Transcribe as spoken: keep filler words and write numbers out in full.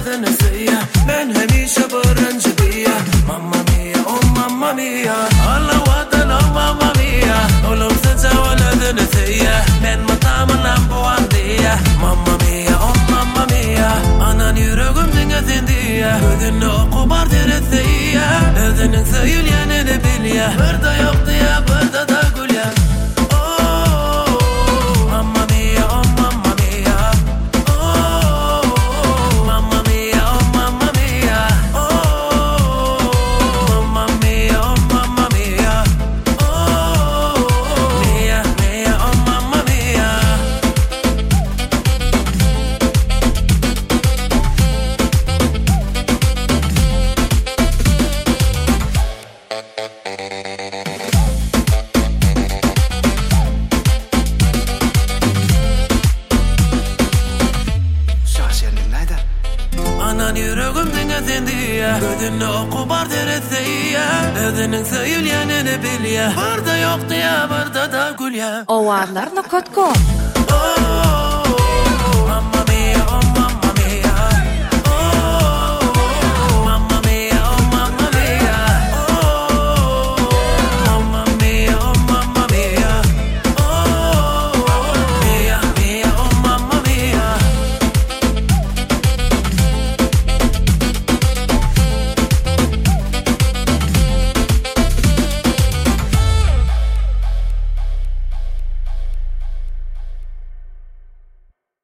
adını söyle. Ben hemişe barıncı diye. Mamma mia, oh mamma mia. Allah vatan, oh mamma mia. Oğlum sıca adını söyle. Ben matamın bu diye. Mamma mia, oh mamma mia. Anan yüreğim dinlesin diye. Ödünü oku bar deresiye. Ödünün söyleyenini bil ya. Burada yok diye, burada da gül ya. Anan yüreğim dinlesin diye. Ödünü oku bar deresiye. Ödünün söyleyenini bil ya. Burada yok diye, burada da gül ya. Ovarlar nokot kom.